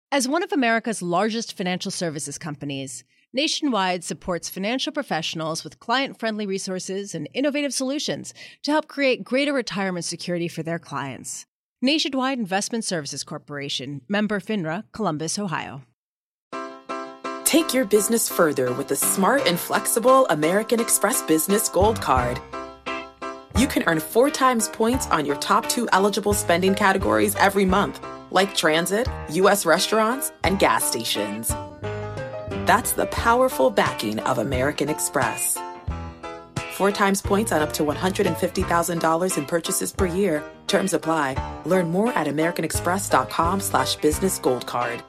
As one of America's largest financial services companies, Nationwide supports financial professionals with client-friendly resources and innovative solutions to help create greater retirement security for their clients. Nationwide Investment Services Corporation, member FINRA, Columbus, Ohio. Take your business further with the smart and flexible American Express Business Gold Card. You can earn 4 times points on your top 2 eligible spending categories every month, like transit, U.S. restaurants, and gas stations. That's the powerful backing of American Express. 4 times points on up to $150,000 in purchases per year. Terms apply. Learn more at americanexpress.com/businessgoldcard.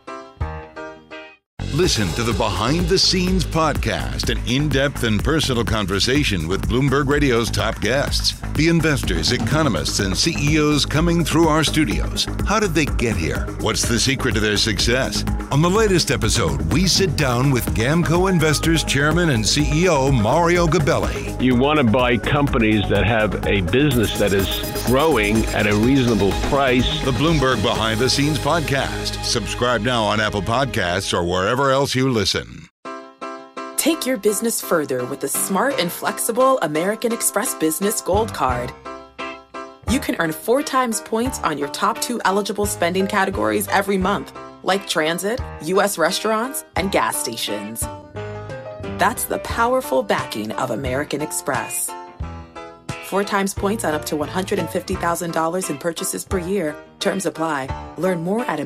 Listen to the Behind the Scenes podcast, an in-depth and personal conversation with Bloomberg Radio's top guests, the investors, economists, and CEOs coming through our studios. How did they get here? What's the secret to their success? On the latest episode, we sit down with GAMCO Investors Chairman and CEO Mario Gabelli. You want to buy companies that have a business that is growing at a reasonable price. The Bloomberg Behind the Scenes podcast. Subscribe now on Apple Podcasts or wherever else you listen. Take your business further with the smart and flexible American Express Business Gold Card. You can earn 4 times points on your top 2 eligible spending categories every month, like transit, U.S. restaurants, and gas stations. That's the powerful backing of American Express. 4 times points on up to $150,000 in purchases per year. Terms apply. Learn more at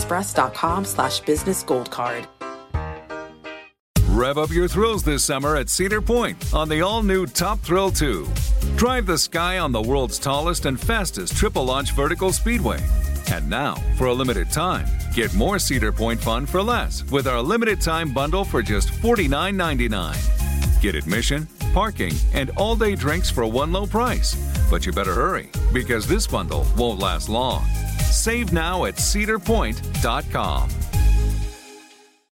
americanexpress.com/businessgoldcard. Rev up your thrills this summer at Cedar Point on the all-new Top Thrill 2. Drive the sky on the world's tallest and fastest triple-launch vertical speedway. And now, for a limited time, get more Cedar Point fun for less with our limited-time bundle for just $49.99. Get admission, parking, and all-day drinks for one low price. But you better hurry, because this bundle won't last long. Save now at cedarpoint.com.